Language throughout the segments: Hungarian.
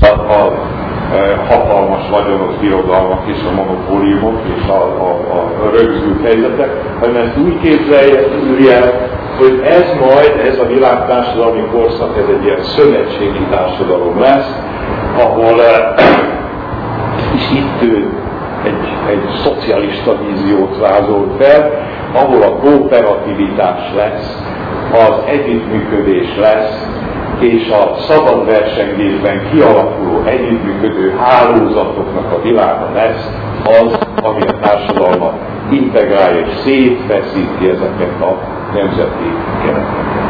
a hatalmas vagyonok, birodalmak és a monopóliumok és a rögzült helyzetek, hanem ezt úgy képzelje el, hogy ez a világtársadalmi korszak, ez egy ilyen szövetségi társadalom lesz, ahol és itt ő egy szocialista víziót vázolt fel, ahol a kooperativitás lesz, az együttműködés lesz, és a szabad versengésben kialakuló együttműködő hálózatoknak a világa lesz az, ami a társadalmat integrálja és szétfeszíti ezeket a nemzeti kereteket.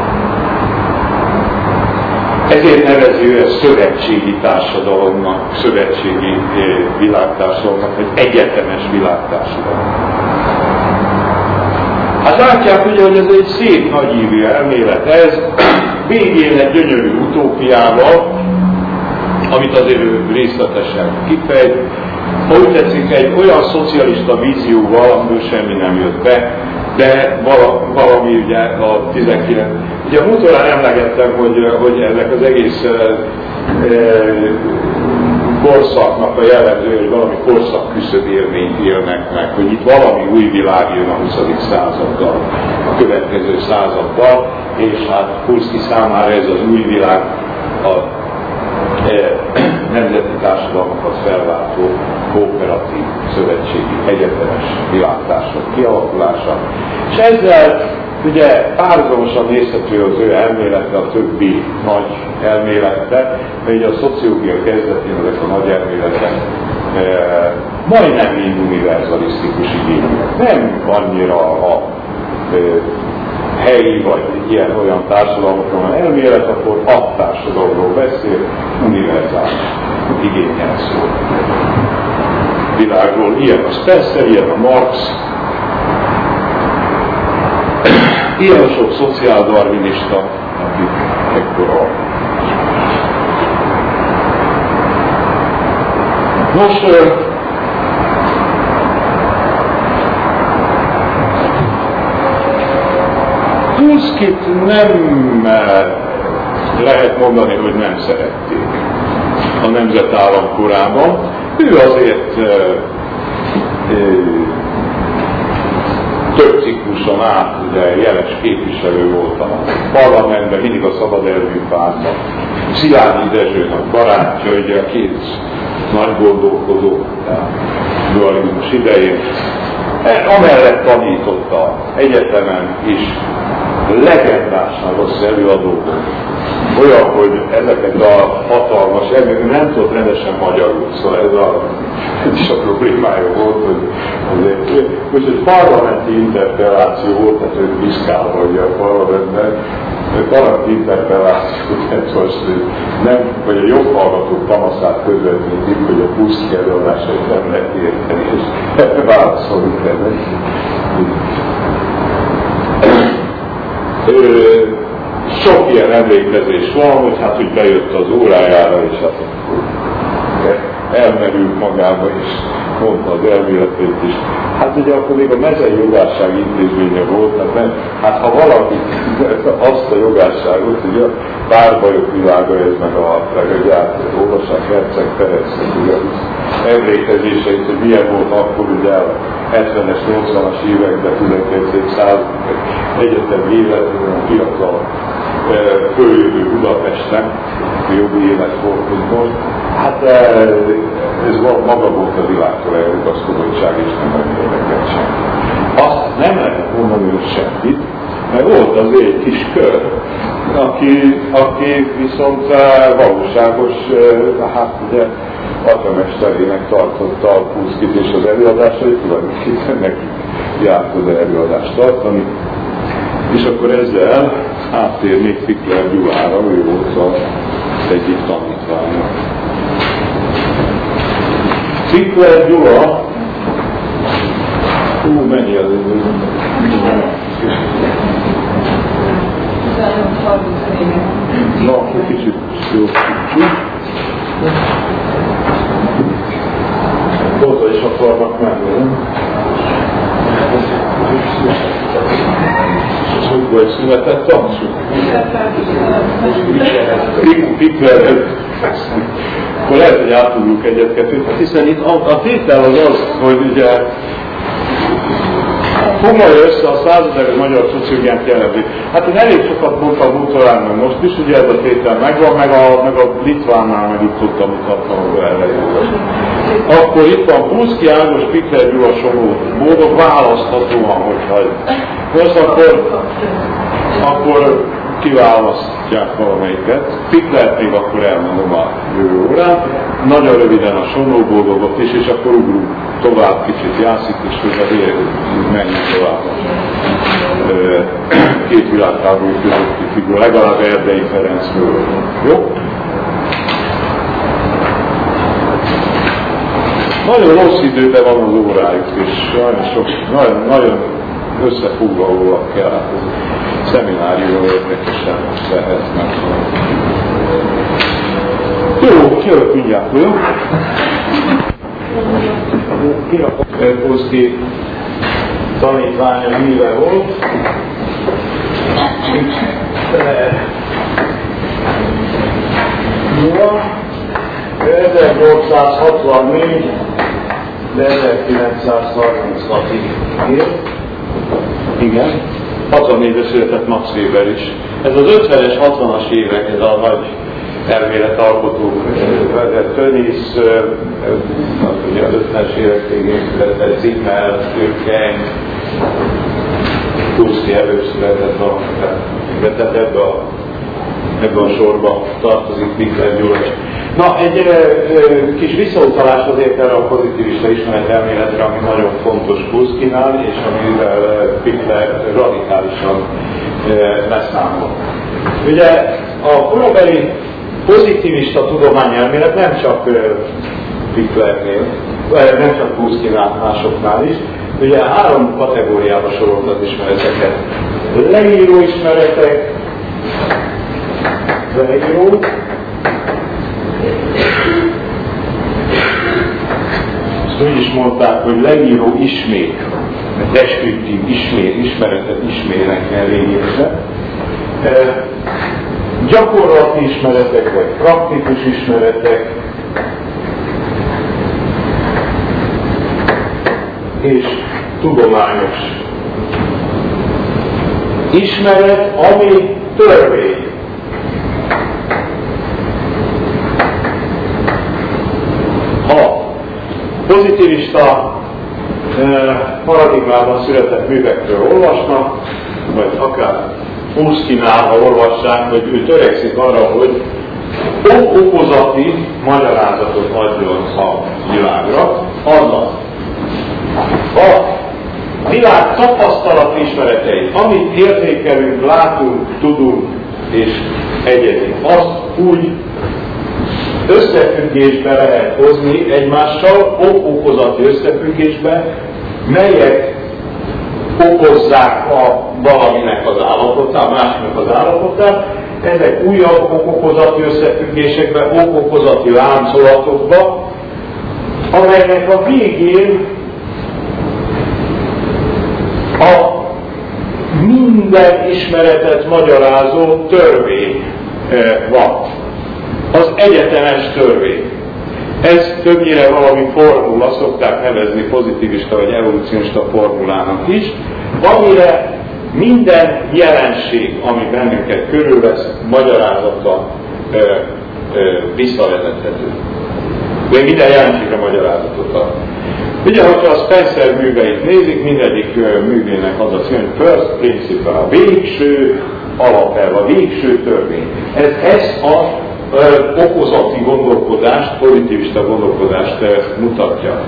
Ezért nevezi ő ezt szövetségi társadalomnak, szövetségi világtársadalomnak, vagy egyetemes világtársadalomnak. Hát látják ugye, hogy ez egy szép nagyívű elmélet ez, végén egy gyönyörű utópiával, amit azért ő részletesen kifejt, ha úgy tetszik, egy olyan szocialista vízióval, amiből semmi nem jött be, de valami ugye a 19. Ugye a múltorán emlegettem, hogy ennek az egész korszaknak a jellemző, hogy valami korszak küszöb élményt élnek meg, hogy itt valami új világ jön a 20. századdal, a következő századdal, és hát Kurszki számára ez az új világ a nemzeti társadalmakat felváltó kooperatív, szövetségi, egyetemes világtársadalom kialakulása. És ezzel ugye párhuzamosan nézhető az ő elmélete a többi nagy elmélettel, mert a szociológia kezdetén ezek a nagy elméletek majdnem mind univerzalisztikus igényűek. Nem annyira a helyi vagy ilyen-olyan társadalmakról van elmélet, akkor a társadalomról beszél, univerzális igényel szól. Világról ilyen a Spencer, ilyen a Marx, ilyen a sok szociáldarwinista, akik ekkora. Nos, Kurszkit nem lehet mondani, hogy nem szerették a nemzetállam korában. Ő azért több cikluson át ugye jeles képviselő volt a parlamentben, mindig a szabad elvű pártban. Szilágyi Dezsőnek barátja, ugye a két nagy gondolkodó dualizmus idején. Amellett tanította egyetemen is, legendásan rossz előadó volt. Olyan, hogy ezeket a hatalmas elmélyeket nem tudott rendesen magyarul, szóval ez is a problémája volt, hogy azért, most egy parlamenti interpelláció volt, tehát ők viszkálva ugye a parlamentben, parlamenti interpelláció, tehát most nem, vagy a jobb hallgatók panaszát közvetítik, hogy a Kurszki előadásait nem lehet érteni, és válaszolni kell. Sok ilyen emlékezés van, hogy hát úgy bejött az órájára, és hát elmerült magába, és mondta az elméletét is. Hát ugye akkor még a mezei jogásság intézménye volt, hát ha valaki azt a jogásságot, ugye a párbajok világa, ez meg a olvassák Herceg Ferencnek, ugye emlékezéseit, hogy milyen volt akkor ugye a 70-es, 80-as években, 19. század egyetem életben, a fiatal följövő Budapestnek, a jobb élet volt, mint most. Hát ez maga volt a világtól elrugaszkodottság, és nem érdekelt sem. Azt nem lehet mondani, hogy semmit, mert volt azért egy kis kör, aki viszont valóságos, hát ugye atyamesterének tartotta a Kurszkit és az előadásait, tulajdonképpen nekik járt az előadást tartani. És akkor ezzel áttérnék Fikler Gyulára, ő volt az egyik tanítványa. Fikler Gyula, mennyi az idő? Na, akkor kicsit jósítsuk. Oda is akarnak menni, nem? Hogy egy szünetet tancsuk? Fikler, akkor lehet, hogy átudjuk egyet-kettőt, hiszen itt a tétel az, hogy ugye foglalja össze a századevő magyar szociológiát jellemzi. Hát én elég sokat mondtam Bútorán, most is ugye ez a tétel megvan, meg a Litvánnál meg itt tudtam mutatnom elején. Akkor itt van Puszki Ágos, Pikler Gyula, Somó, Bódog választhatóan, hogyha most akkor kiválasztják valamelyiket. Piklert még akkor elmondom a jövő órán. Nagyon röviden a Somó Bódogot is, és akkor ugrunk tovább, kicsit Jászit is, hogy azért menjünk tovább. Két világháború közötti figura, legalább Erdei Ferencről. Jó? Nagyon rossz időben van az órájuk, és nagyon összefoglalóak kell. Szemináriumról érdekesen lehet meg. Jó, jövök mindjárt, jó? Puszki tanítványa híve volt. Jó. 1864 de 1936-ig élt. Igen. 64-ben született Max Weber is. Ez az 50-es, 60-as évek, ez a nagy elméletalkotó, Tönnies, ugye az 50-es évek végén született, Zimmer, Dürkheim, Puszki előszületett valamit, tehát ebbe a sorba tartozik Pikler Gyula. Na, egy kis visszautalás azért erre a pozitivista ismeretelméletre, ami nagyon fontos Puszkinál, és amivel Pikler radikálisan leszámol. Ugye a korabeli pozitivista tudományelmélet nem csak Piklernél, nem csak Puszkinál, másoknál is, ugye 3 kategóriába sorolt az ismereteket. Leíró ismeretek, leíró, úgy is mondták, hogy leíró ismét, deskriptív ismeretet ismérnek el lényegre. Gyakorlati ismeretek, vagy praktikus ismeretek, és tudományos ismeret, ami törvény. Pozitivista paradigmában született művekről olvasnak, vagy akár Puszkinál, ha olvassák, hogy ő törekszik arra, hogy okozati magyarázatot adjon a világra, azaz a világ tapasztalat ismereteit, amit értékelünk, látunk, tudunk és egyedül, azt úgy összefüggésbe lehet hozni egymással, okozati összefüggésbe, melyek okozzák a valaminek az állapotát, a másiknak az állapotát, ezek újabb okozati összefüggésekbe, okozati láncolatokba, amelynek a végén a minden ismeretet magyarázó törvény van. Az egyetemes törvény. Ez többnyire valami formula, szokták nevezni pozitivista vagy evolúcionista formulának is, amire minden jelenség, ami bennünket körülvesz, magyarázata visszavezethető. De minden jelenségre magyarázatot ad. Ugye, hogyha a Spencer műveit nézik, mindegyik művének az a cím, hogy first principle, a végső alapelv, a végső törvény. Ez ezt a okozati gondolkodást, pozitivista gondolkodást mutatja.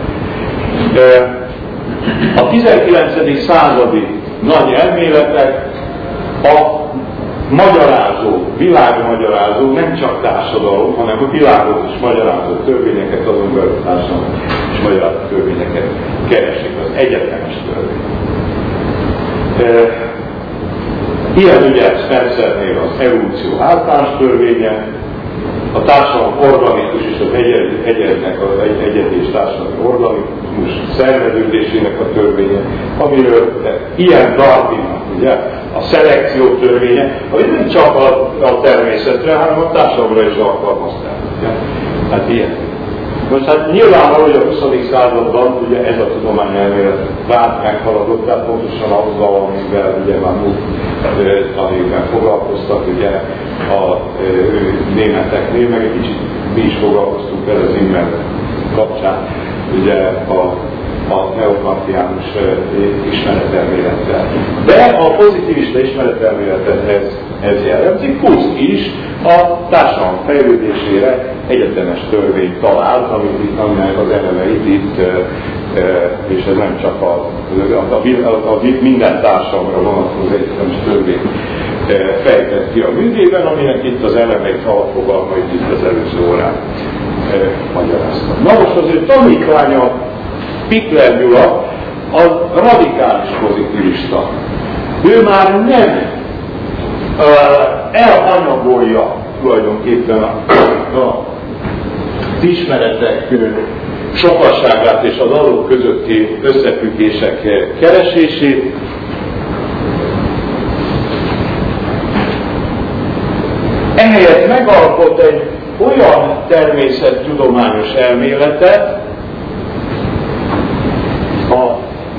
A 19. századi nagy elméletek a magyarázó, világmagyarázó, nem csak társadalom, hanem a világot is magyarázó törvényeket, azon belül társadalom és magyarázó törvényeket keresik, az egyetemes törvény. Ilyen ugye Spencernél az evolúció általános törvénye, a társadalom organikus és az egyedi és társadalmi organikus szerveződésének a törvénye, amiről ilyen Darwinnak, ugye, a szelekció törvénye, ami nem csak a természetre, hanem a társadalomra is alkalmazták. Hát ilyen. Most hát nyilvánvaló, hogy a 20. században ugye ez a tudományelmélet vált meghaladott, tehát pontosan azzal, amivel ugye már múlt tanévben foglalkoztak, ugye a németeknél, meg egy kicsit mi is foglalkoztunk vele az Zimmer kapcsán, ugye a neokantiánus ismeretelmélettel. De a pozitivista ismeretelméletet ez jellemzik, Kuszk is a társadalom fejlődésére egyetemes törvényt talált, aminek az elemeit itt, és ez nem csak a minden társadalomra vonatkozó egyetemes törvény fejtett ki a művében, aminek itt az elemeit, alapfogalmait itt az előző órán magyaráztam. Na most az ő tanítványa, Pikler Gyula, az radikális pozitivista. Ő már nem elhanyagolja tulajdonképpen a ismeretek sokasságát és az adók közötti összefüggések keresését. Ehelyett megalkot egy olyan természettudományos elméletet, a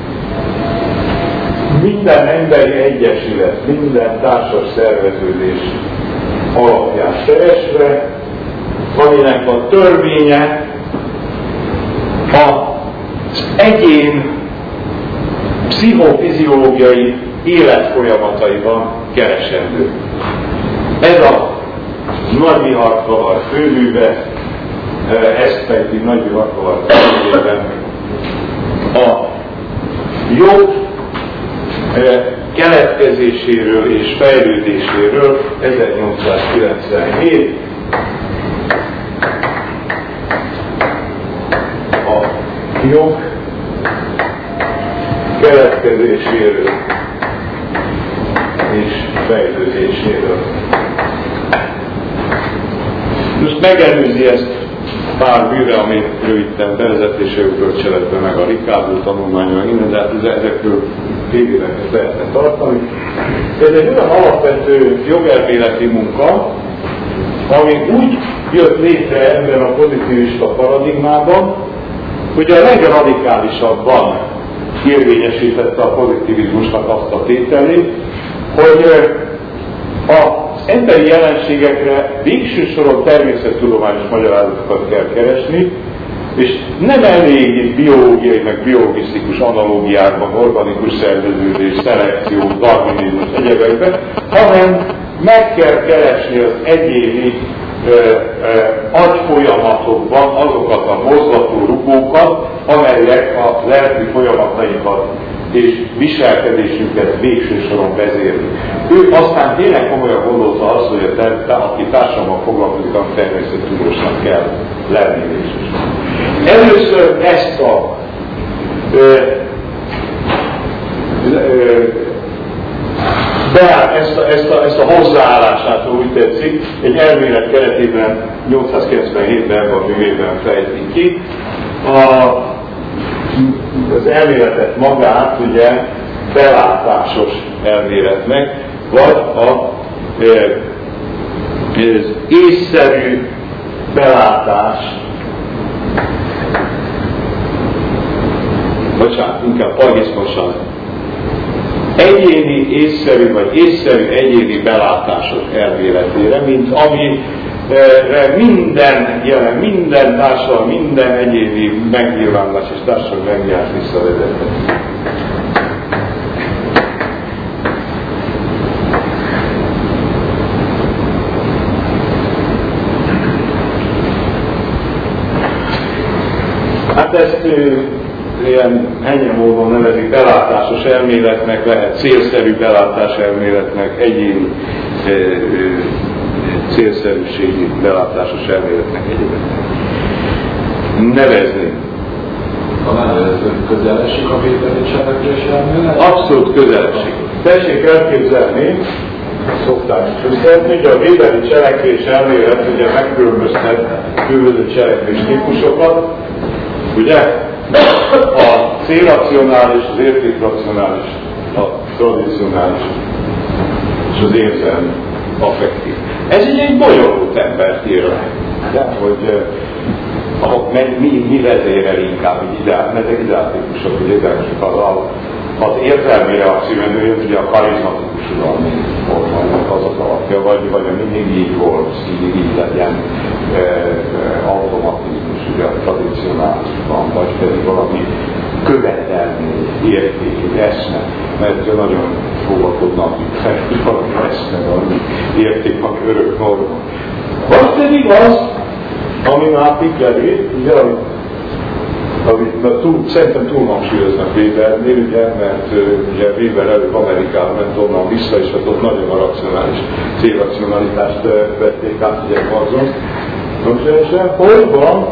minden emberi egyesület, minden társas szerveződés alapján keresve, aminek a törvénye az egyén pszichofiziológiai életfolyamataiban keresendő. Ez a Nagy Viharkavar főműve, ezt pedig Nagy Viharkavar főművében a jog keletkezéséről és fejlődéséről 1897 a jog keletkezéséről és fejlődéséről. Most megelőzi ezt pár műre, ami röviden bevezetésről bölcseletben, meg a Ricardo tanulmánya, de hát ezekről végéveket lehetne tartani. Ez egy olyan alapvető jogelméleti munka, ami úgy jött létre ebben a pozitivista paradigmában, hogy a legradikálisabban érvényesítette a pozitivizmusnak azt a tételét, hogy az emberi jelenségekre végső soron természettudományos magyarázatokat kell keresni, és nem elég biológiai, meg biologisztikus analógiákban, organikus szerveződés, szelekció, darwinizmus, egyebekben, hanem meg kell keresni az egyéni agyfolyamatokban azokat a mozgató rugókat, amelyek a lelki folyamatainkat és viselkedésünket végső soron vezérli. Ő aztán tényleg komolyan gondolta azt, hogy aki társadalommal foglalkozik, a természettudósnak kell lenni végső soron. Először ezt a hozzáállását, úgy tetszik, egy elmélet keretében 897-ben a művében fejtik ki. Az elméletet magát ugye belátásos elméletnek, vagy az észszerű belátás, bocsánat, inkább pagiszmosan, egyéni észszerű, vagy észszerű egyéni belátások elméletére, mint amire minden társadalom, minden egyéni megnyilvánulás és társadalmi megnyilvánulás visszavezetett. Hát ezt ilyen ennyi módon nevezik belátásos elméletnek, lehet célszerű belátás elméletnek, egyéni célszerűségi belátásos elméletnek egyébként nevezni. Talán ez közelesik a vételi cselekvés elmélet? Abszolút közelesik. Tessék elképzelni, szokták közvetni, hogy a vételi cselekvés elmélet ugye megkülönböztet különböző cselekvés típusokat, ugye? A célracionális, az értékracionális, a tradicionális és az érzelmi, affektív. Ez egy bonyolult embert ír le. De, hogy mi vezérel inkább, ezek ideátikusok, hogy ideátikusok, az érzelmi reakcióműjön, ugye a karizmatikus uralmi formának az az alapja, vagy mindig így volt, így legyen automatizmus, ugye a tradicionálisban, vagy pedig valami követelmény, érték, eszme, mert ugye nagyon fogadodnak, hogy valami eszme, valami érték, valami örök norma. Az pedig az, ami már Pikleré, ugye, amit szerintem túlhangsúlyoznak Webernél, ugye, mert ugye Weber előbb Amerikába ment onnan vissza, és ott nagyon a racionális célracionalitást vették át, ugye Marzon. Hogy van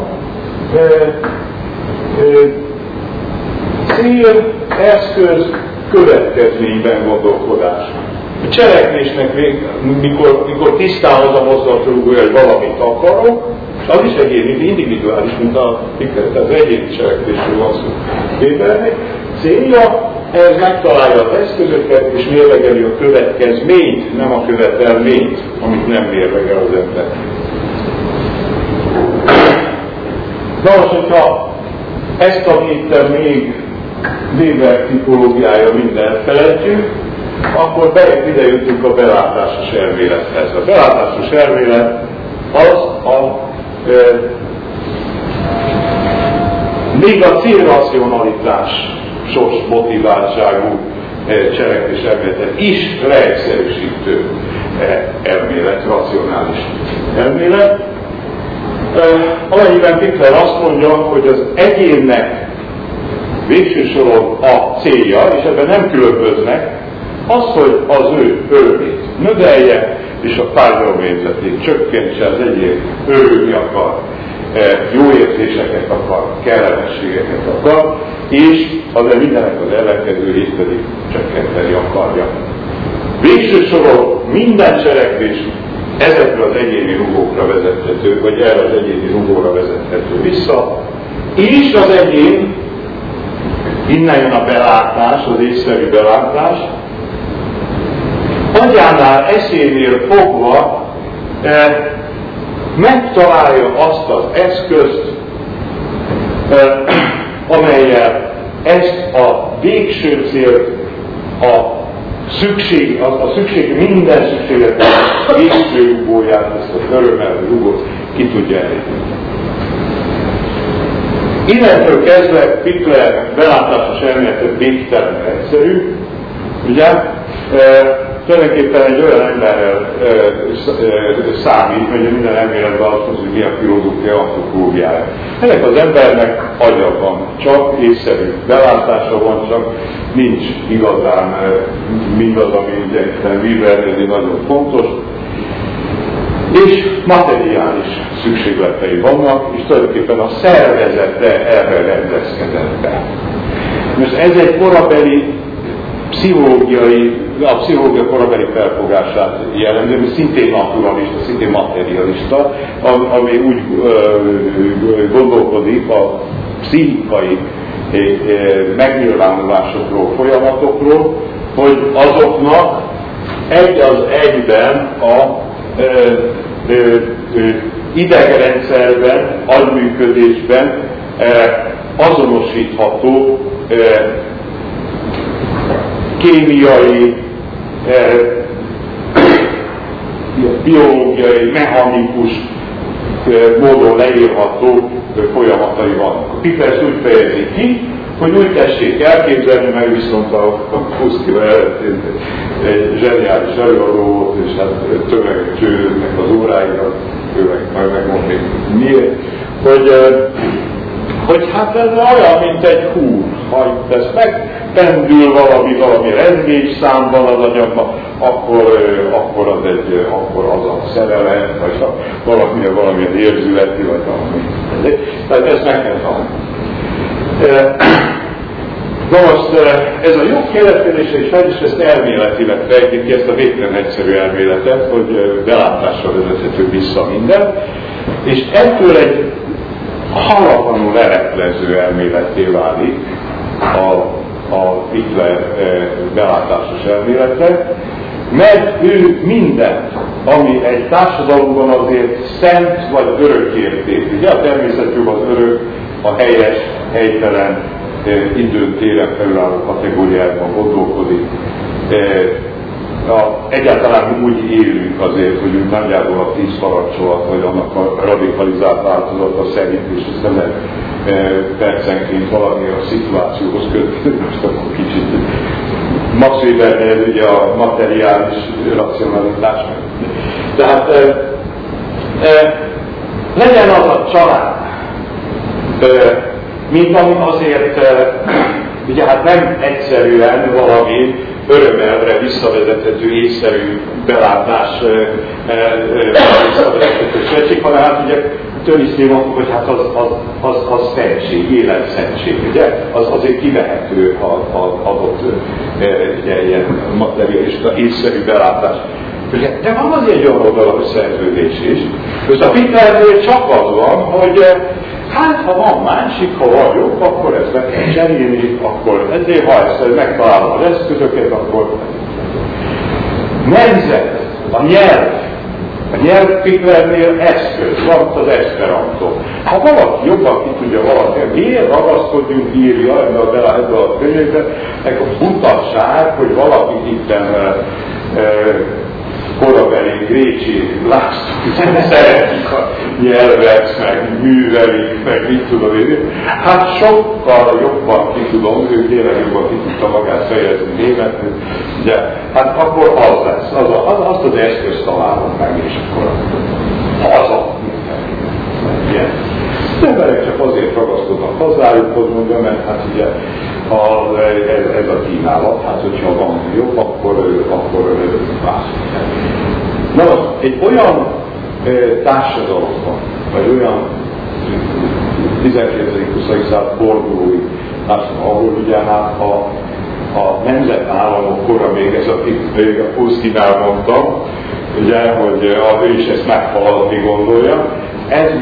cél, eszköz, következményben gondolkodás. A cselekvésnek mikor tisztához a mozgatórugója, hogy valamit akarok, és az is egyéni, individuális, mint a Pikler, tehát az egyéni cselekvésről van szó. Webernek célja, ez megtalálja az eszközöket, és mérlegeli a következményt, nem a követelményt, amit nem mérlegel az ember. Na most, hogyha ezt a héten még Weber tipológiája mindent felejtjük, akkor ide jöttünk a belátásos elmélethez. A belátásos elmélet az még a célracionalitásos motiváltságú cselekvés elméletet is leegyszerűsítő elmélet, racionális elmélet. Amennyiben Pikler azt mondja, hogy az egyénnek végső soron a célja, és ebben nem különböznek, az, hogy az ő örömét növelje, és a fájdalomérzetét csökkentse, az egyén örülni akar, jó érzéseket akar, kellemességeket akar, és az mindenek az ellenkezőjét pedig csökkenteni akarja. Végső soron minden cselekvés ezekre az egyéni rugókra vezethető, vagy erre az egyéni rugóra vezethető vissza, és az egyén, innen jön a belátás, az észszerű belátás, agyánál, eszénél fogva megtalálja azt az eszközt, amellyel ezt a végső célt, a szükség minden szükséget, a végső rugóját, ezt az örömelvű rugót ki tudja elérni. Innentől kezdve Pikler belátásos elmélete végtelenül egyszerű, ugye? Tulajdonképpen egy olyan emberrel számít, hogy minden elméletben azt mondja, hogy mi a filozófia antropológiája. Ennek az embernek agya van, csak észszerű belátása van, csak nincs igazán mindaz, ami ugye Webernél nagyon fontos, és materiális szükségletei vannak, és tulajdonképpen a szervezete erre rendezkedett be. Most ez egy korabeli a pszichológia korabeli felfogását jelenti, ami szintén naturalista, szintén materialista, ami úgy gondolkodik a pszichikai megnyilvánulásokról, folyamatokról, hogy azoknak egy az egyben a idegrendszerben, agyműködésben azonosítható kémiai, biológiai, mechanikus módon leírható folyamatai vannak. A Pikler ezt úgy fejezi ki, hogy úgy tessék elképzelni, meg viszont a Puszkivel eredetén egy zseniális előadó volt, és hát tömegek csődöknek az óráikat, ő meg megmondni miért, hogy hát ez olyan, mint egy húr, ha ez megpendül valami rendvédszámban az anyagban, akkor az a szerelem, vagy valamilyen érzületi, vagy valami. Tehát ezt meg kell tanulni. Na most ez a jó keletkezése és fejlődés, ezt elméletileg fejtik ki, ezt a végtelen egyszerű elméletet, hogy belátásra vezethető vissza minden, és ettől egy hallatlanul leleplező elméletté válik a Pikler belátásos elmélete, mert ő mindent, ami egy társadalomban azért szent vagy örök érték. Ugye a természetjog az örök, a helyes, helytelen, időn téren felülálló kategóriákban gondolkodik. Egyáltalán úgy élünk azért, hogy úgy nagyjából a 10 parancsolat, vagy annak a radikalizált változata szerint, és ezt nem percenként valami a szituációhoz kötni, most akkor kicsit Max Webernél ez ugye a materiális racionalitás. Tehát legyen az a család, mint ami azért, ugye hát nem egyszerűen valami örömelre visszavezethető, észszerű belátás visszavezethető szövetség, hanem hát ugye Tönnisztén mondtuk, hogy hát az szentség, életszentség, ugye? Az azért kivehető adott ilyen materialista, észszerű belátás. De van azért egy olyan oldalú szerződés is. Most a Pitlernél csak az van, hogy hát ha van másik, ha vagyok, akkor ezt meg kell cserélni, akkor ezért ha ezt megtalálom az eszközöket, akkor nemzet, a nyelv Pitlernél eszköz, van az esperanto. Ha valaki jobban ki tudja valaki, miért ragaszkodjunk írja ebbe a könyvbe, meg a mutasság, hogy valaki itten korabeli Grécsi László szeretik a nyelvet, meg művelik, meg mit tudom én. Hát sokkal jobban ki tudom, ő tényleg jobban ki tudta magát fejezni németül, de hát akkor az lesz, azt az eszközt találom meg, és akkor haza. Az emberek csak azért ragaszkodnak hozzájukhoz, mondja, mert hát ugye ez a kínálat, hát hogyha van jobb, akkor másik. Na most, egy olyan társadalomban, vagy olyan 19.-20. század fordulói társadalom, ahol ugye hát a nemzetállamok kora még ez a Puszkinál mondtam, ugye, hogy ő is ezt meghaladni gondolja, ez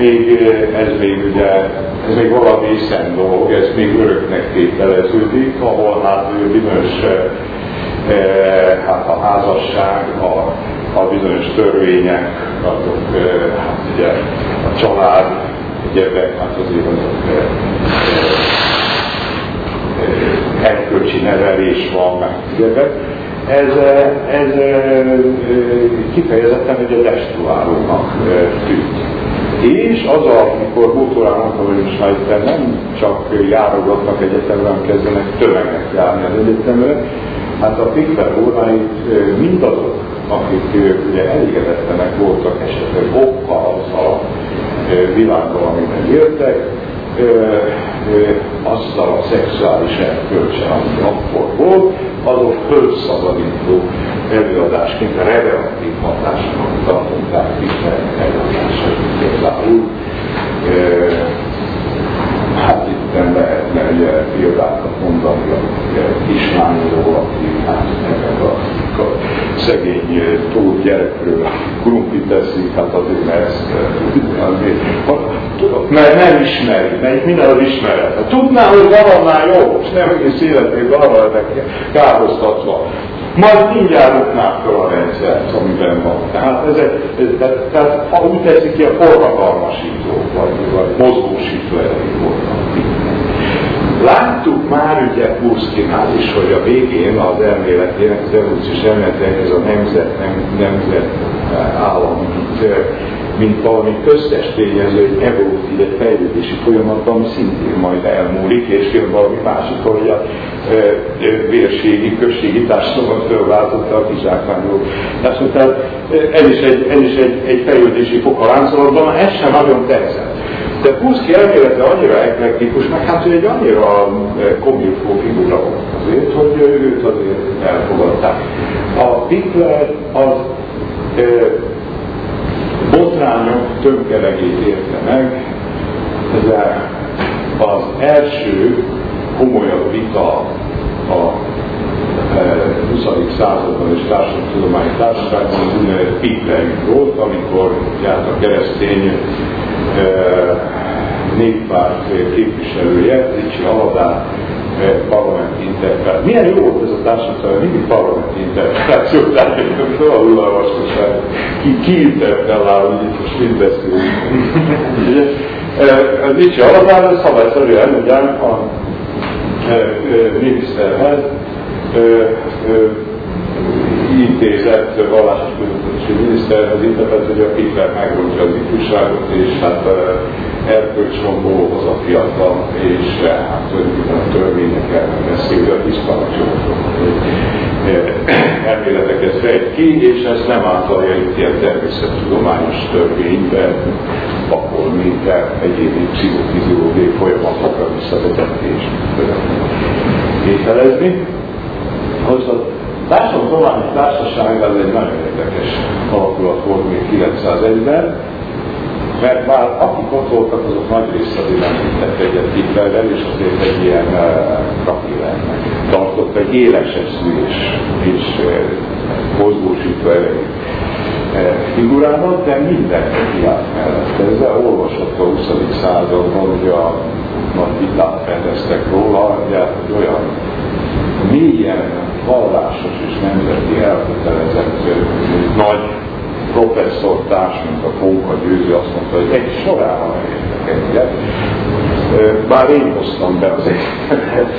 még valami szent dolog, ez még öröknek tételeződik, ahol hát bizonyos hát a házasság, a bizonyos törvények, hát ugye a család, egyebek, hát azért azok erkölcsi nevelés van, meg egyebek. Ez kifejezetten ugye destruálónak tűnt. És az, amikor Bótorán mondta, hogy most már itt nem csak járogatnak egyetemre, hanem kezdenek tömegek járni az egyetemre, hát a Pikler óráit mindazok, akik ugye elégedetlenek voltak esetleg okkal azzal a világgal, amiben éltek, azzal a szexuális erkölcsel, ami akkor volt, azok fölszabadító előadásként a revelatív hatásnak tartották Pikler előadásait. Például hát itt nem lehetne ugye példákat mondani a kislányról, aki hát ennek a szegény tót gyerekről krumplit teszik, hát azért mert nem ismeri, mert minden az ismeret. Ha tudná, hogy valamnál jó, és nem egész életében arra lettek károztatva, majd mindjárt rúgnák fel a rendszert, amiben van. Tehát ha úgy teszik ki, a forradalmasító, vagy mozgósító erejű voltak. Láttuk már ugye Puszkinál is, hogy a végén az elméletének, az evolúciós elméletének ez a nemzet állam, mint valami köztes tényező, egy evolútív, egy fejlődési folyamatban, ami szintén majd elmúlik, és jön valami másik, hogy a vérségi, községi társadalmat fölváltotta a kizsákmányoló. Tehát ez is egy fejlődési fok a láncolatban, ez sem nagyon tetszett. De Puszki elmélete annyira eklektikus, meg hát ő egy annyira komilfó figura volt azért, hogy őt azért elfogadták. A Pikler az botrányok tömkelegét érte meg, ez az első komolyabb vita a 20. században és társadalomtudományi társaságban az úgynevezett Pikler volt, amikor járt a keresztény néppárt képviselője, Ricsi Aladár parlamenti interpretáció. Milyen jó volt ez a társadalom, mindig parlamenti interpretáció, tehát alul a vastaság, ki interpellál, hogy itt most mind beszélünk. Nietzsche alapján szabályszerűen ugyan a miniszterhez intézett vallásos közösségi miniszterhez intézett, hogy a Hitler megrontja az ifjúságot, és hát erkölcsromboló az a fiatal, és hát a törvények ellen beszél, a hiszpánacsokról elméleteket fejt ki, és ezt nem általja itt ilyen természettudományos törvényben pakolni, de egyéni pszichofiziológiai folyamatokra visszavezetni és vételezni. Most a társadalmi társaság az egy nagyon érdekes alakulat volt még 901-ben, mert már akik ott voltak, azok nagy része azért nem hittek egyet Hitlerrel, és azért egy ilyen kapilernek tartott, egy éles eszű és mozgósítva elég figurának, de mindenki kiállt mellett. Ezzel olvasott a 20. században, hogy a nagy vitát rendeztek róla, hogy olyan mélyen vallásos és nemzeti elkötelezett nagy professzortárs, mint a Póka Győző, azt mondta, hogy egy sorában elértek egyet. Bár én hoztam be az egyetemet,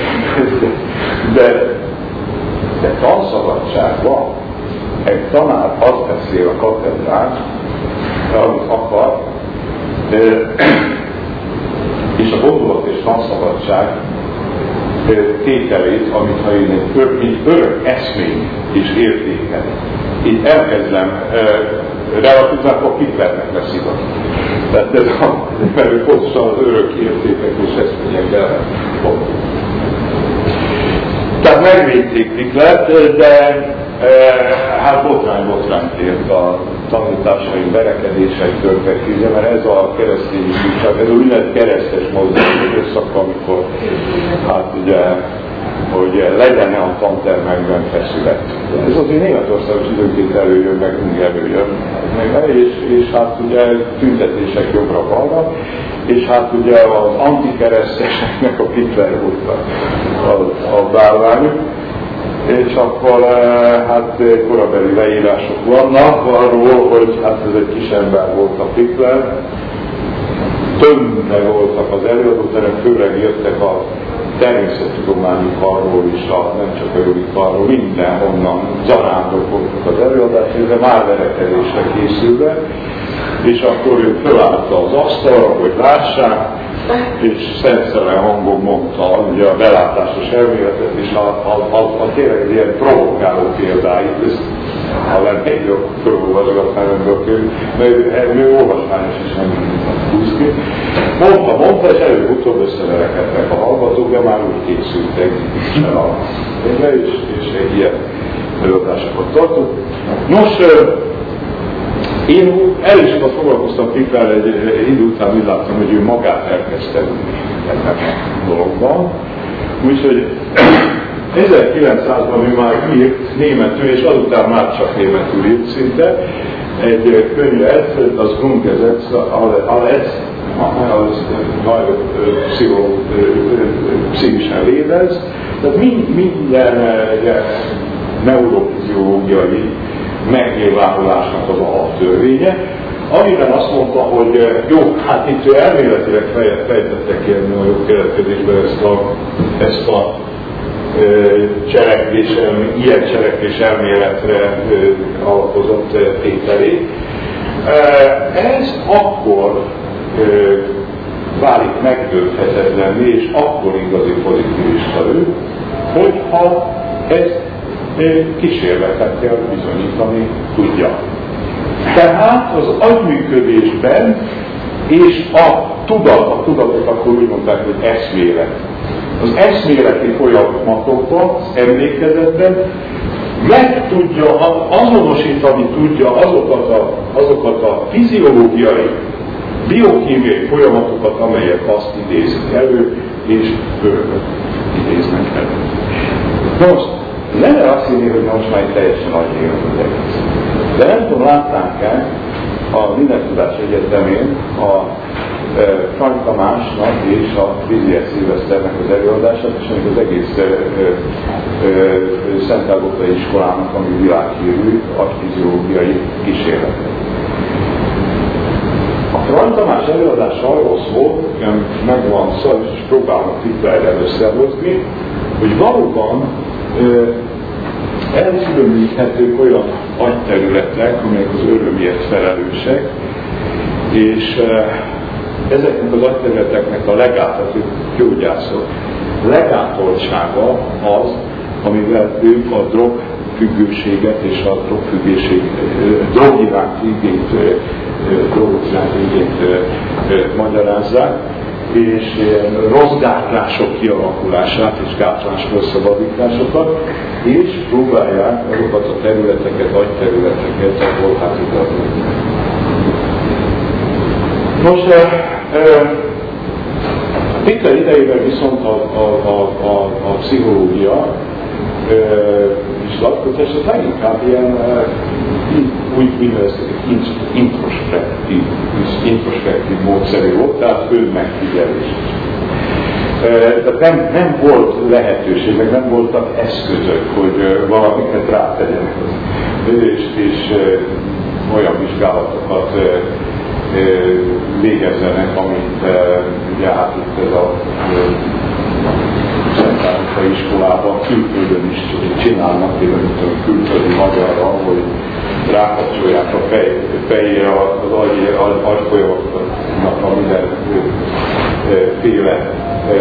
de tanszabadságban egy tanár azt beszél a katedrán, amit akar, és a gondolat és tanszabadság tételét, amit ha én egy örök eszmény és értéket. Itt elkezdem relativálni, akkor Hitlernek lesz igaz. Tehát ez mert pontosan az örök értékek és eszményekkel volt. Tehát megvédték Hitlert, de hát botrányt ért a tanításaink, verekedések törtek ki, mert ez a keresztény ifjúság, ez a úgynevezett keresztes mozgalom időszak, amikor hát ugye, hogy legyen a tantermekben feszület. Ez azért Németországos időnként előjön, meg előjön, és hát ugye tüntetések jobbra-balra, és hát ugye az antikereszteseknek a Hitler volt a bálványuk, és akkor hát korabeli leírások vannak arról, hogy hát ez egy kis ember volt a Hitler, többen voltak az előadóterek, főleg jöttek a természettudományi karról is, nem csak örömi karról, mindenhonnan zarándok voltak az előadások, de már verekedésre készülve, és akkor ő fölállta az asztalra, hogy lássák, és szentszeren hangon mondta ugye a belátásos elméletet, és a tényleg ilyen provokáló példáit, ezt ha lennék jobb fölolvasgatnám önből, mert ő olvasmányos is nem húz ki. Mondta, és előbb-utóbb összeverekedtek a hallgatók, de már úgy készültek és egy ilyen előadásokat tartott. Nos, én először foglalkoztam Hitlerrel egy idő után, úgy láttam, hogy ő magát elkezdte ebben a dologban. Úgyhogy 1900-ban ő már írt németül, és azután már csak németül írt szinte egy könyvet, az Grundgesetz, az pszichischen Lebens, tehát minden neurofiziológiai megnyilvánulásnak az alaptörvénye, amiben azt mondta, hogy jó, hát itt ő elméletileg fejtettek érni a jogkeletkezésben ezt a ilyen cselekvés elméletre alapozott tételét. Ez akkor válik megdönthetetlenné, és akkor igazi pozitivista ő, hogyha ezt kísérletekkel bizonyítani tudja. Tehát az agyműködésben és a tudatot akkor úgy mondták, hogy eszmélet. Az eszméleti folyamatokban, az emlékezetben meg tudja, azonosítani tudja azokat a fiziológiai, biokémiai folyamatokat, amelyek azt idézik elő, és örököt idéznek elő. Most, lenne azt hinni, hogy most már teljesen nagy élet az egész. De nem tudom, látnánk el, a Mindentudási Egyetemén a Frany Tamásnak és a Frizier Szilveszternek az előadását, és az egész Szent Ágotai iskolának, ami világhírű agyfiziológiai kísérletet. A Frany Tamás előadása arról szól, megvan szó, és próbálnak Hitlerrel összehozni, hogy valóban elkülöníthetők olyan agyterületek, amelyek az örömért felelősek, és ezeknek az agyterületeknek a legátoltsága, gyógyászok legátoltsága az, amivel ők a drogfüggőséget és a drog iránti igényt magyarázzák, és rossz gátlások kialakulását és gátlásról szabadításokat, és próbálják azokat a területeket, agyterületeket, ahol hát igazolni. Most Hitler idejében viszont a pszichológia és lakotás az leginkább ilyen úgy nevezték, introspektív módszerű volt, tehát önmegfigyelés. Tehát nem volt lehetőség, meg nem voltak eszközök, hogy valamiket rátegyenek, és olyan vizsgálatokat végezzenek, amit ugye hát itt ez a Szent Ágotai iskolában külföldön is csinálnak, például külföldi magyarra, hogy rákapcsolják a fejére az agyfolyamatoknak a mindenféle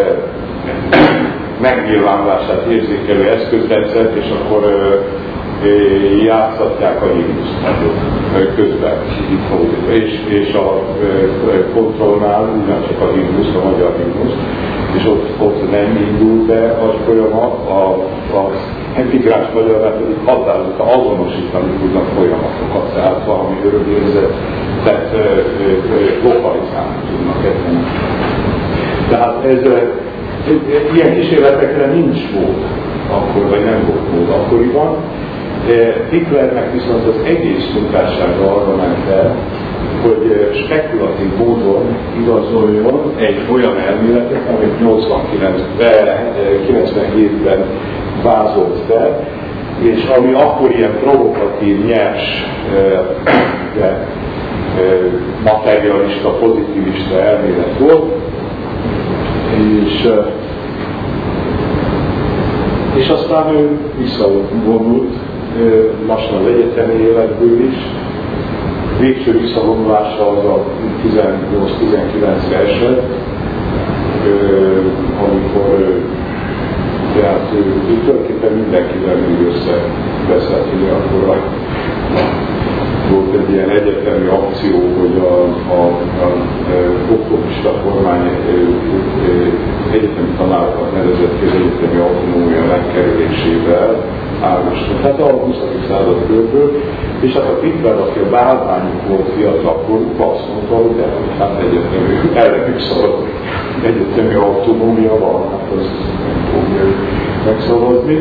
megnyilvánulását érzékelő eszközrendszert, és akkor játszatják a himnuszt közben, és a kontrollnál ugyancsak a himnusz, a magyar himnusz, és ott nem indul be a folyamat, az emigráns magyarát pedig határozottan azonosítani tudnak folyamatokat, tehát valami örömérzetet lokalizálni tudnak ezen. Tehát ilyen kísérletekre nincs mód akkor, vagy nem volt mód akkoriban. Hitlernek viszont az egész munkássága arra ment el, hogy spekulatív módon igazoljon egy olyan elméletet, amit 97-ben vázolt fel, és ami akkor ilyen provokatív, nyers, materialista, pozitivista elmélet volt, és aztán ő visszavonult lassan az egyetemi életből is. Végső visszavonulása az a 18-19-re esett, amikor tehát ő tulajdonképpen mindenkivel még összeveszett, hogy akkor volt egy ilyen egyetemi akció, hogy a októpista kormány egyetemi tanárokat nevezett ki az egyetemi autonómia megkerülésével ágosra. Tehát a 20. század körből, és hát a Hitler, aki a bálványuk volt fiatalkoruk, azt mondta, hogy hát egyetemi, ellenük szavazni. Egyetemi autonómia van, hát azt nem fogja megszavazni.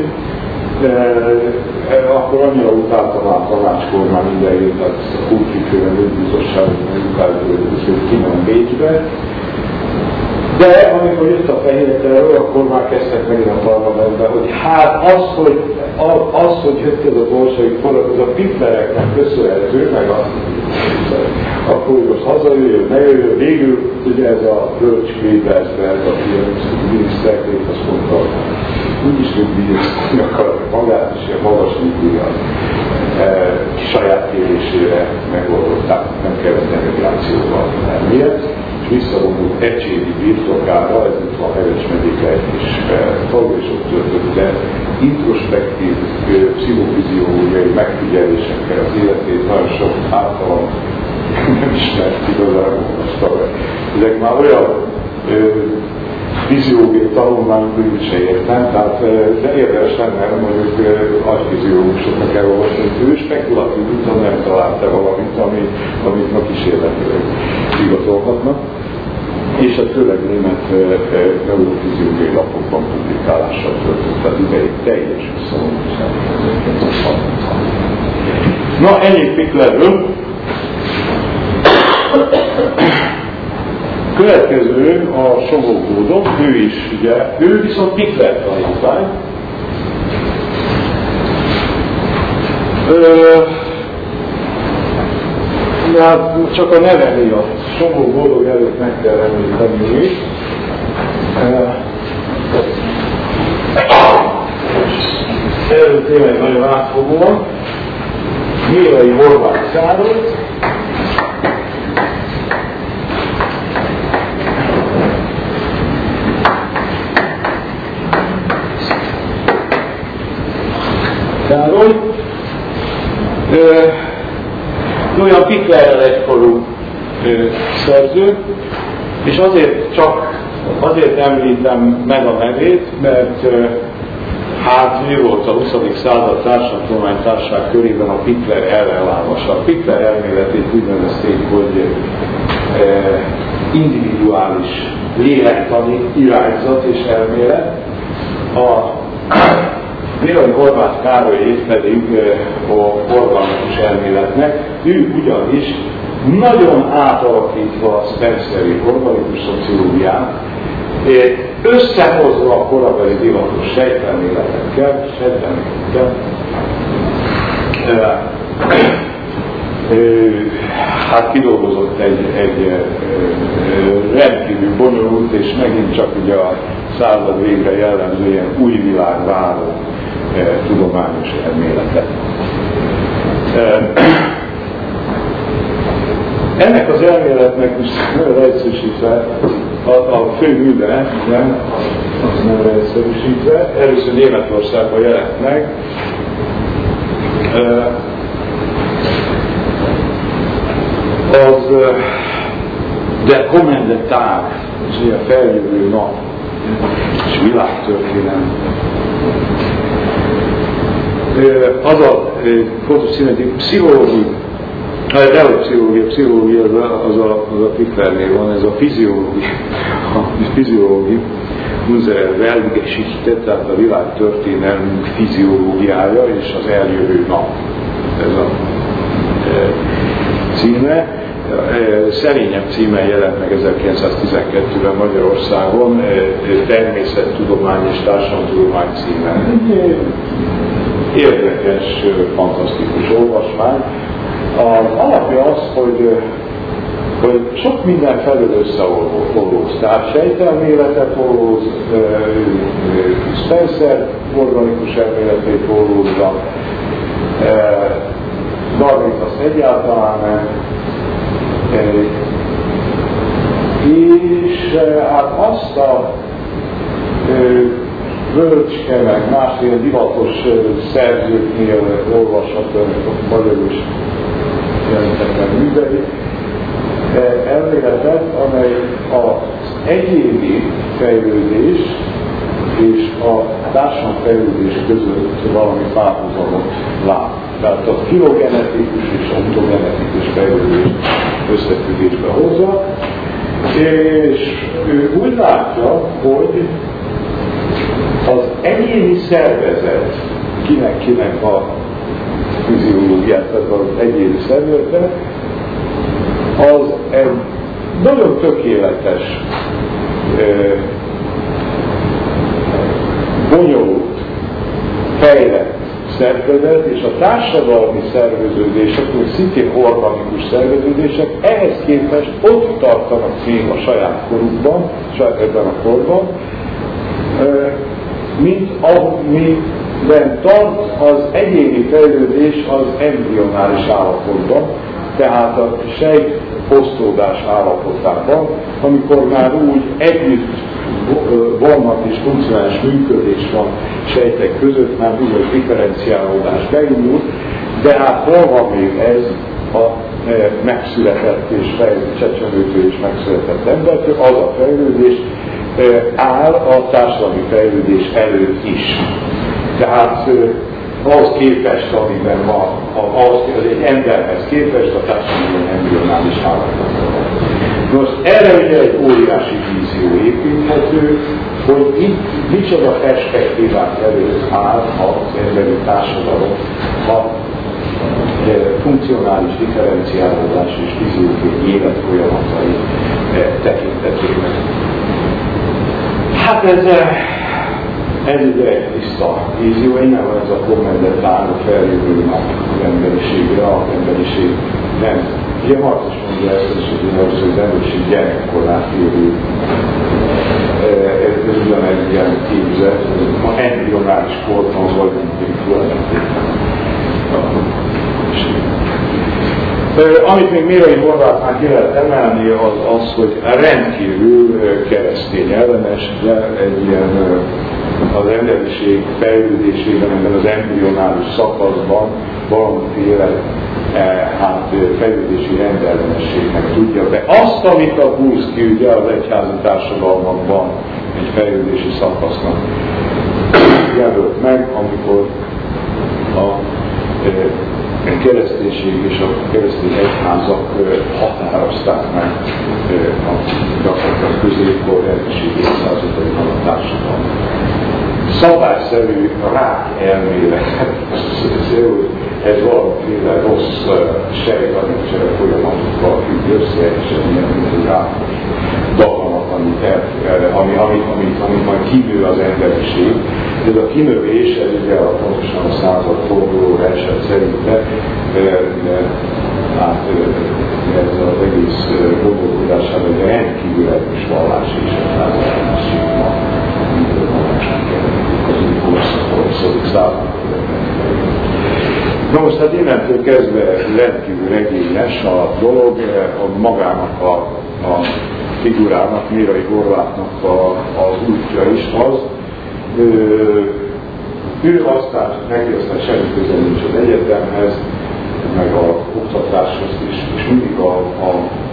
Akkor annyira utáltam már a tanácskormány idejét, tehát a kultúrféle nőbiztosságot hogy kiment Bécsbe. De amikor jött a fehér terror, akkor már kezdtek megint a parlamentben, hogy hát az, hogy jött ez a bolsevik forradalom, az a Hitlereknek köszönhető, meg akkor most hazajöjjön, ne jöjjön, végül ugye ez a Bölcs Klebersberg, aki a miniszterként azt mondta, úgyis nyugdíjazni akarnak magát, és ilyen magas nyugdíjat saját kérésére megoldották, nem kellett emigrációval. Miért? És visszavonult Ecsédi birtokára, ez itt a Heves megyéke egy kis falu, és ott töltötte introspektív pszichofiziológiai megfigyelésekkel az életét, nagyon sok általam nem ismert igazából most. Ezek már olyan fiziológiai tanulmányok is értem, tehát de érdemes lenne, mondjuk agyfiziológusoknak elolvasni, hogy ő spekulatív úton nem találta valamit, amit a kísérletileg igazolhatnak, és hát főleg német neurofiziológiai lapokban publikálással töltött, tehát ideig teljes visszavonultság. Na, ennyi Hitlerről. Következő a Somogódon, ő is, ugye, ő viszont Pikler tanítvány. Hát csak a neve miatt, Somogódon előtt meg kell említeni még. Erről tényleg nagyon átfogóan. Mélei Horváth Károly. Olyan Piklerrel egykorú szerző, és azért említem meg a nevét, mert hát ő volt a 20. század társadalomtudománytársaság körében a Pikler ellenlábasa. A Pikler elméletét úgy nevezték, hogy individuális lélektani irányzat és elmélet. A Mélei Horváth Károlyét pedig a organikus elméletnek, ő ugyanis nagyon átalakítva a Spenceri organikus szociológiát, összehozva a korabeli divatos sejtelméletekkel, hát kidolgozott egy rendkívül bonyolult, és megint csak ugye a század végre jellemző ilyen új világváró tudományos elméletet. Ennek az elméletnek most nagyon egyszerűsítve a fő műve, nem, az nem egyszerűsítve, először Németországban jelent meg, az Der kommende Tag, és a feljövő nap, és világtörténelem. Az a fontos színeti pszichológia, az a Piklernél van, ez a fiziológia, unsere Weltgeschichte, tehát a világtörténelmünk fiziológiája és az eljövő nap. Ez a címe. Szerényebb címen jelent meg 1912-ben Magyarországon, természettudomány és társadalomtudomány címen. Érdekes, fantasztikus olvasmány. Az alapja az, hogy sok minden felül összeolvóz. Tehát sejtelméletet olvóz, Spencer organikus elméletét olvózza, Darwint azt egyáltalán nem, és hát azt a bölcske, meg más ilyen divatos szerzőknél olvasható, magyarul is jelentek meg művei, elméletet, amely az egyéni fejlődés és a társadalmi fejlődés között valami párhuzamot lát. Tehát a filogenetikus és ontogenetikus fejlődést összefüggésbe hozza, és ő úgy látja, hogy az egyéni szervezet, kinek a fiziológiát, tehát az egyéni szervezet, az egy nagyon tökéletes, bonyolult, fejlett szervezet, és a társadalmi szerveződések, vagy szintén organikus szerveződések ehhez képest ott tartanak még a saját korukban, ebben a korban, mint amiben tart az egyéni fejlődés az embrionális állapotban, tehát a sejt osztódás állapotában, amikor már úgy együtt vannak és funkcionális működés van sejtek között, már úgy, hogy differenciálódás beindul, de hát hol van még ez a megszületett és csecsemőtől és megszületett embertől, az a fejlődés áll a társadalmi fejlődés előtt is. Tehát ahhoz képest, amiben van, az egy emberhez képest a társadalmi embrionális állapotban. Most erre ugye egy óriási vízió építhető, hogy itt micsoda perspektívák előtt áll az emberi társadalom a funkcionális differenciálódás és fiziológiai életfolyamatai tekintetében. Hát ez egy tiszta vízió, innen van ez a kommendet álló feljövő nap az emberiségre, az emberiség nem. Ugye Marx is mondja ezt, hogy az emberiség gyerekkorát érő. Ez ugyanegy ilyen képzet, ma embrionális korban vagy mindig tulajdonképpen. Amit még Mérai Horvátnál ki lehet emelni, az, hogy rendkívül keresztény ellenes, de egy ilyen az emberiség fejlődésében, ebben az embrionális szakaszban valamiféle fejlődési rendellenességnek tudja be. Azt, amit a Bulszki ugye az egyházi társadalmakban egy fejlődési szakasznak jelölt meg, amikor a kereszténység és a keresztény egyházak határozták meg a középkor rendőrség évszázadaiban a társadalmat. Szabályszerű rák elmélet, ez valamiféle rossz sejtanyagcsere folyamatokkal függ össze, és ilyen, mint egy rákos daganat, amit majd kinő az emberiség. Ez a kinövés, ez ugye pontosan a század forduló eset szerint, ez az egész gondolkodásában egy rendkívül erős vallás és egyházasság ma, mint a Na most hát innentől kezdve rendkívül regényes a dolog, a magának a figurának, Mérai Horvátnak az útja is az. Ő aztán semmi köze nincs az egyetemhez, meg a oktatáshoz is, és mindig a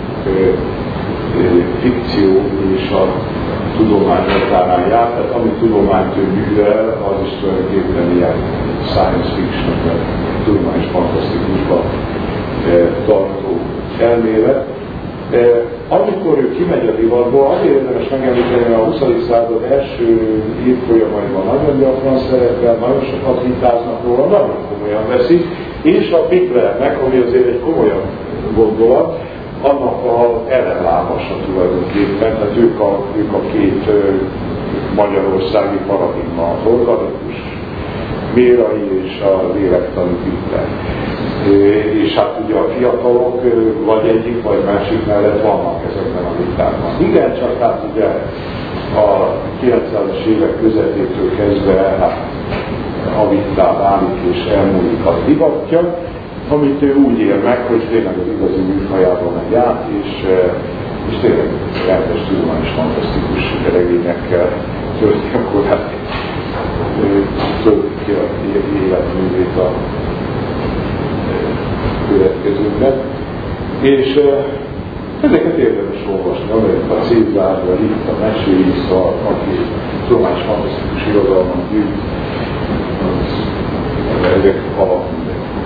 fikció és a tudomány határán jár, tehát amit tudományt ő művel, az is tulajdonképpen ilyen science fiction, vagy tudományos fantasztikusban tartó elmélet. Amikor ő kimegy a divatból, azért érdemes megemlíteni, hogy a 20. század első évfolyamaiban nagyon gyakran szerepel, nagyon sokat vitáznak róla, nagyon komolyan veszik, és a Piklernek, ami azért egy komolyabb gondolat, annak az ellenlábasa tulajdonképpen, tehát ők a két magyarországi paradigma, az organikus Mérai és a lélektani Pikler. És hát ugye a fiatalok vagy egyik vagy másik mellett vannak ezekben a vitákban. Igen, csak hát ugye a 90-es évek közepétől kezdve hát a vitá válik és elmúlik a divatja, amit ő úgy él meg, hogy tényleg az igazi műfajában megy át, és tényleg rendes tudományos fantasztikus regényekkel tölti a korát, tölti ki a életművét a következőkben. És ezeket érdemes olvasni, amelyek a Cézár, vagy itt a meséisz, aki tudományos fantasztikus irodalmat gyűjt, ezek alapművek.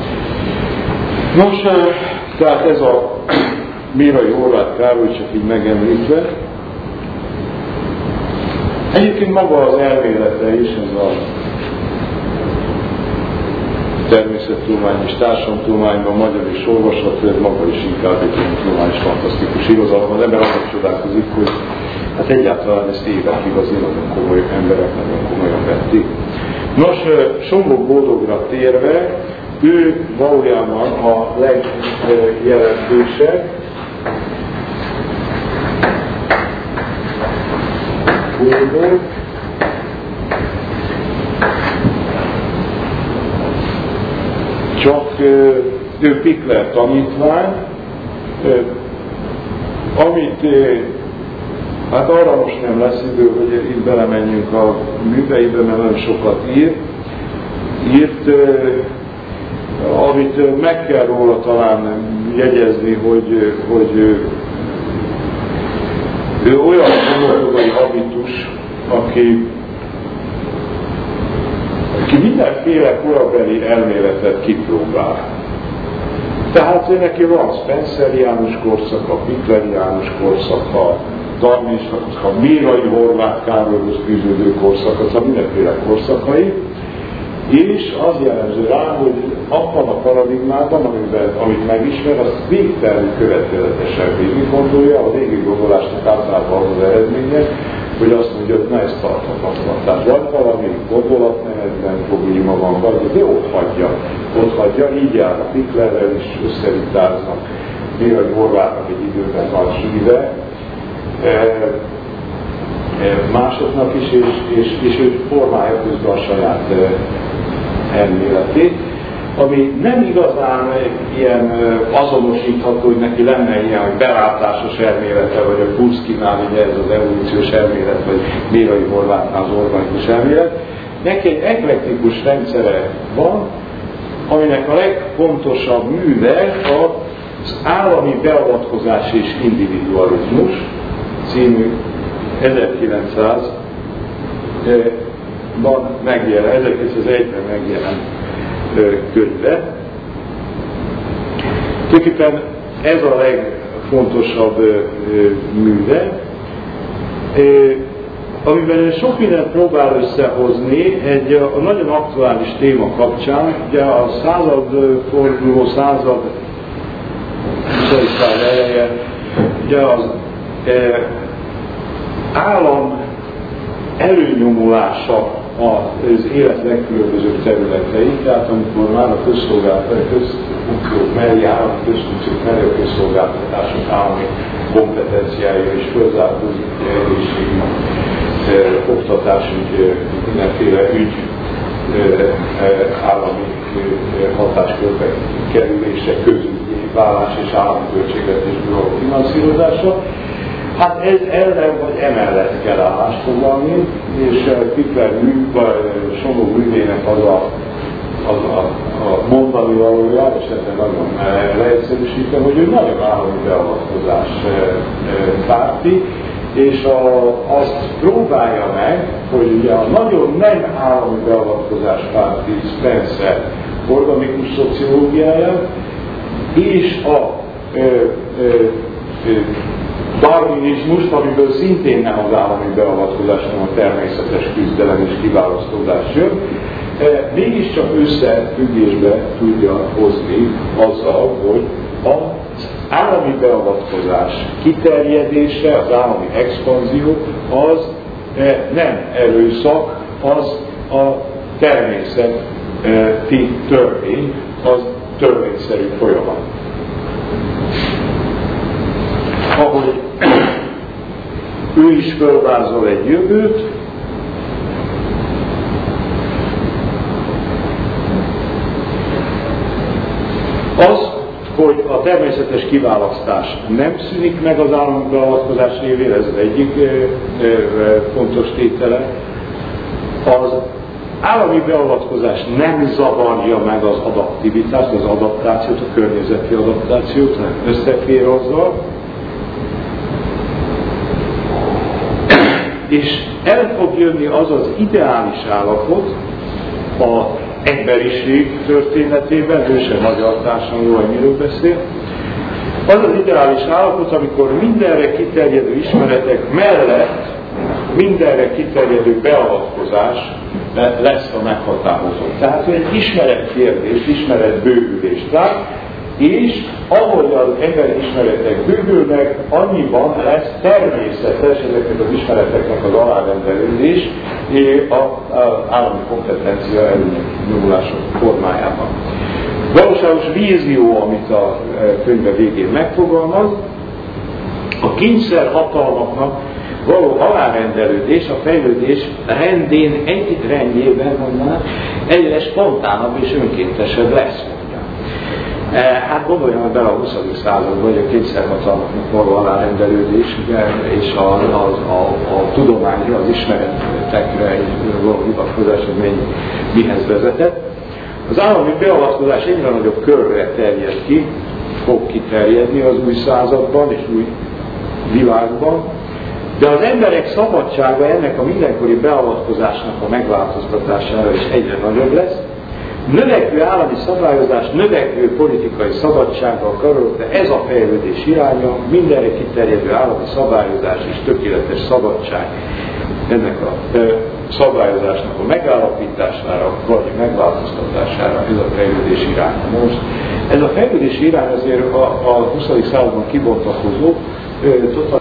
Nos, tehát ez a Mérai Horváth Károly, csak így megemlítve. Egyébként maga az elmélete is, ez a természettudomány és társadalomtudományban magyar és olvasható, ez maga is inkább egy tudományos fantasztikus irodalom. Az ember annak csodálkozik, hogy hát egyáltalán ezt évekig azért nagyon komoly emberek nagyon komolyan vették. Nos, Sombok Boldogra térve, ő valójában a legjelentősebb Boldog, csak ő Pikler tanítvány, amit hát arra most nem lesz idő, hogy itt belemenjünk a műveibe, mert nagyon sokat írt, amit meg kell róla talán jegyezni, hogy ő olyan gondolkodói habitus, aki mindenféle korabeli elméletet kipróbál. Tehát neki van a Spenceriánus korszaka, a Pikleriánus korszaka, Darwiniusnak a Mérai Horváth Károlyhoz fűződő korszaka, szóval mindenféle korszakai, és az jellemző rá, hogy abban a paradigmában, amit megismer, azt végtelenül következetesen végig gondolja, a végig gondolásnak általában az eredménye, hogy azt mondja, hogy na ez tarthatatlan. Tehát vagy valami gondolatmenetben probléma van, de ott hagyja, így jár a Hitlerrel is összevitáznak, Mihaly Horvátnak egy időben nagy híve, másoknak is, és ő formálja közben a saját elméletét, ami nem igazán ilyen azonosítható, hogy neki lenne ilyen, hogy belátásos elmélete, vagy a Kurskinál ez az evolúciós elmélet, vagy Mihaly Horvátnál az organikus elmélet. Neki egy eklektikus rendszere van, aminek a legfontosabb műve az állami beavatkozás és individualizmus című 1900-ban megjelent, 1901-ben megjelent könyve. Tulajdonképpen ez a legfontosabb műve, amiben sok mindent próbál összehozni egy nagyon aktuális téma kapcsán. Ugye a századforduló, 20. század eleje, ugye az állam előnyomulása az élet legkülönbözőbb területei, tehát amikor már a közszolgáltatások mellé, állami közfunkciók mellé a közszolgáltatások állami kompetenciája és fölzárkózik egészségügy, oktatásügy, mindenféle ügy állami hatáskörbe kerülése, közügyi válás és állami költségvetésből való finanszírozása. Hát ez ellen vagy emellett kell állást foglalni, és Hitler Somó művének az a mondani valója, és ezzel nagyon leegyszerűsítem, hogy ő nagyon állami beavatkozás párti, és azt próbálja meg, hogy ugye a nagyon nem állami beavatkozás párti Spencer organikus szociológiáját és a darwinizmust, amiből szintén nem az állami beavatkozás, hanem a természetes küzdelem és kiválasztódás jön, mégiscsak összefüggésbe tudja hozni azzal, hogy az állami beavatkozás kiterjedése, az állami expanzió az nem erőszak, az a természeti törvény, az törvényszerű folyamat. Ahogy ő is fölvázol egy jövőt, az, hogy a természetes kiválasztás nem szűnik meg az állami beavatkozás révén, ez az egyik fontos tétele. Az állami beavatkozás nem zavarja meg az adaptivitást, az adaptációt, a környezeti adaptációt, hanem összefér azzal. És el fog jönni az az ideális állapot az emberiség történetében, ő sem magyar társadalom, jól miről beszél, az az ideális állapot, amikor mindenre kiterjedő ismeretek mellett mindenre kiterjedő beavatkozás lesz a meghatározó. Tehát egy ismeretkérdés, ismeretbővülést lát, és ahogy az emberi ismeretek bővülnek, annyiban lesz természetes ezeknek az ismereteknek az alárendelődés az állami kompetencia elnyomulások formájában. Valóságos vízió, amit a könyve végén megfogalmaz, a kényszer hatalmaknak való alárendelődés, a fejlődés rendén egy rendjében mondaná, egyre spontánabb és önkéntesebb lesz. Hát gondoljam bele a 20. században, hogy a kényszerhatalmaknak való alárendelődés, és a tudományra, az ismeretekre való hivatkozás, hogy mihez vezetett. Az állami beavatkozás egyre nagyobb körre terjed ki, fog kiterjedni az új században és új világban, de az emberek szabadsága ennek a mindenkori beavatkozásnak a megváltoztatására is egyre nagyobb lesz. Növekvő állami szabályozás, növekvő politikai szabadsággal karol, de ez a fejlődés iránya, mindenre kiterjedő állami szabályozás és tökéletes szabadság ennek a szabályozásnak a megállapítására, vagy megváltoztatására ez a fejlődés iránya. Most ez a fejlődés irány azért a 20. században kibontakozó,